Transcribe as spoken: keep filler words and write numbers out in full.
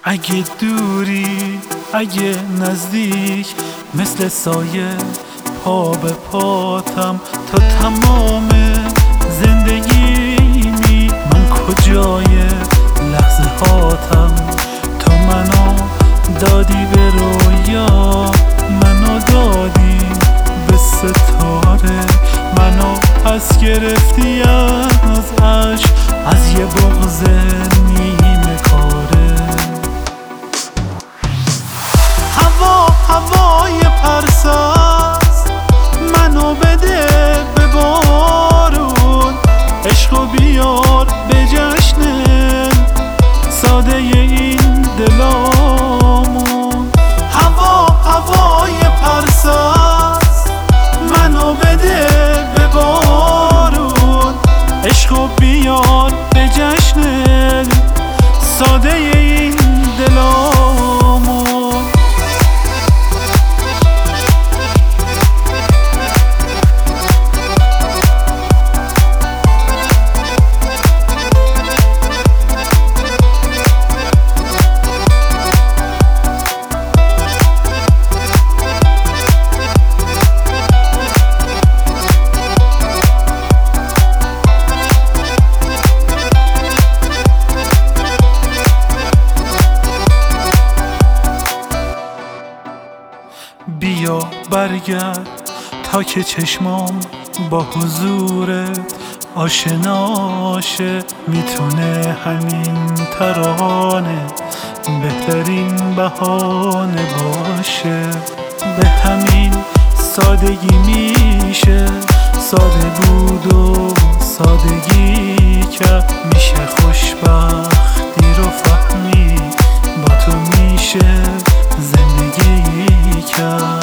اگه دوری اگه نزدیک، مثل سایه پا به پاتم تا تمام زندگیمی. من کجای لحظه هاتم، تو منو دادی به رویا، منو دادی به ستاره، منو پس گرفتی از عشق، از یه بغض نیمه کاره. هوا هوای پرساز، منو بده به بارون، عشقو بیار به جشن ساده این دلامون. هوا هوای پرساز، منو بده به بارون، عشقو بیار به جشن ساده این دلامون. بیا برگرد تا که چشمام با حضورت آشناشه، میتونه همین ترانه بهترین بهانه باشه. به همین سادگی میشه ساده بود و سادگی که میشه خوشبختی رو فهمی، با تو میشه زندگی کرد.